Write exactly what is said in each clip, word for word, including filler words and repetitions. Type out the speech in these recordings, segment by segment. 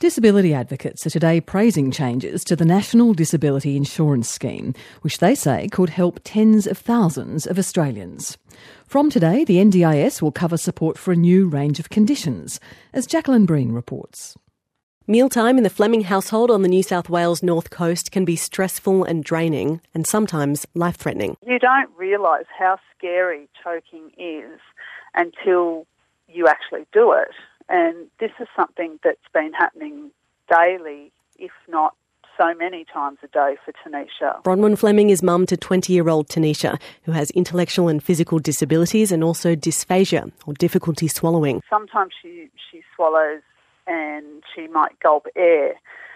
Disability advocates are today praising changes to the National Disability Insurance Scheme, which they say could help tens of thousands of Australians. From today, the N D I S will cover support for a new range of conditions, as Jacqueline Breen reports. Mealtime in the Fleming household on the New South Wales North Coast can be stressful and draining, and sometimes life-threatening. You don't realise how scary choking is until you actually do it. And this is something that's been happening daily, if not so many times a day for Tanisha. Bronwyn Fleming is mum to twenty-year-old Tanisha, who has intellectual and physical disabilities and also dysphagia, or difficulty swallowing. Sometimes she, she swallows and she might gulp air,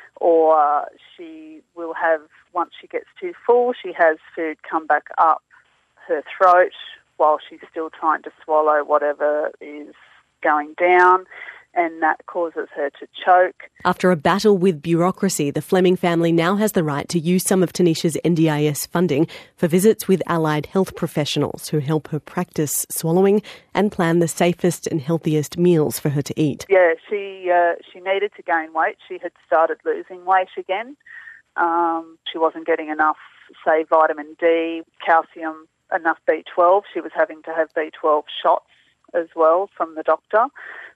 or she will have, once she gets too full, she has food come back up her throat while she's still trying to swallow whatever is going down, and that causes her to choke. After a battle with bureaucracy, the Fleming family now has the right to use some of Tanisha's N D I S funding for visits with allied health professionals who help her practice swallowing and plan the safest and healthiest meals for her to eat. Yeah, she uh, she needed to gain weight. She had started losing weight again. Um, she wasn't getting enough, say, vitamin D, calcium, enough B twelve. She was having to have B twelve shots as well from the doctor.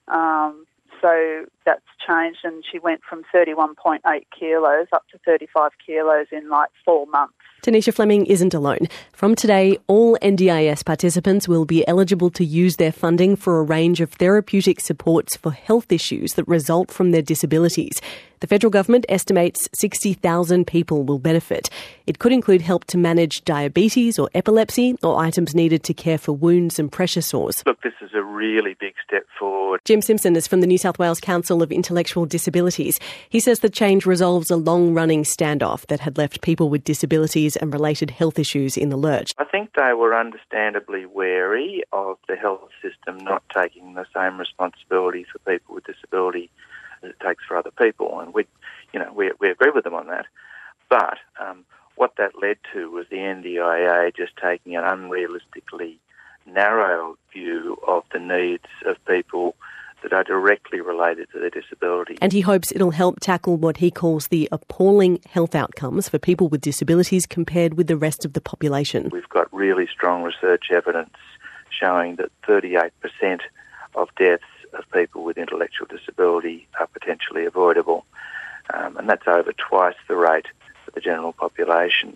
Um, so that's changed, and she went from thirty-one point eight kilos up to thirty-five kilos in like four months. Tanisha Fleming isn't alone. From today, all N D I S participants will be eligible to use their funding for a range of therapeutic supports for health issues that result from their disabilities. The federal government estimates sixty thousand people will benefit. It could include help to manage diabetes or epilepsy, or items needed to care for wounds and pressure sores. Look, this is a really big step forward. Jim Simpson is from the New South Wales Council of Intellectual Disabilities. He says the change resolves a long-running standoff that had left people with disabilities and related health issues in the lurch. I think they were understandably wary of the health system not taking the same responsibility for people with disability as it takes for other people, and we, you know, we, we agree with them on that. But um, what that led to was the N D I A just taking an unrealistically narrow view of the needs of people that are directly related to their disability. And he hopes it'll help tackle what he calls the appalling health outcomes for people with disabilities compared with the rest of the population. We've got really strong research evidence showing that thirty-eight percent of deaths of people with intellectual disability are potentially avoidable. Um, and that's over twice the rate for the general population.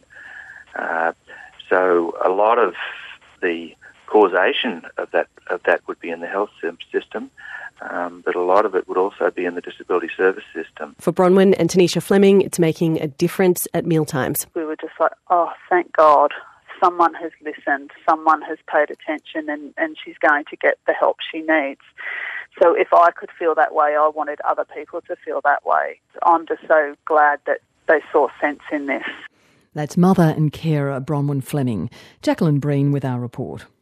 Uh, so a lot of the causation of that of that would be in the health system, um, but a lot of it would also be in the disability service system. For Bronwyn and Tanisha Fleming, it's making a difference at mealtimes. We were just like, oh, thank God. Someone has listened, someone has paid attention, and, and she's going to get the help she needs. So if I could feel that way, I wanted other people to feel that way. I'm just so glad that they saw sense in this. That's mother and carer Bronwyn Fleming. Jacqueline Breen with our report.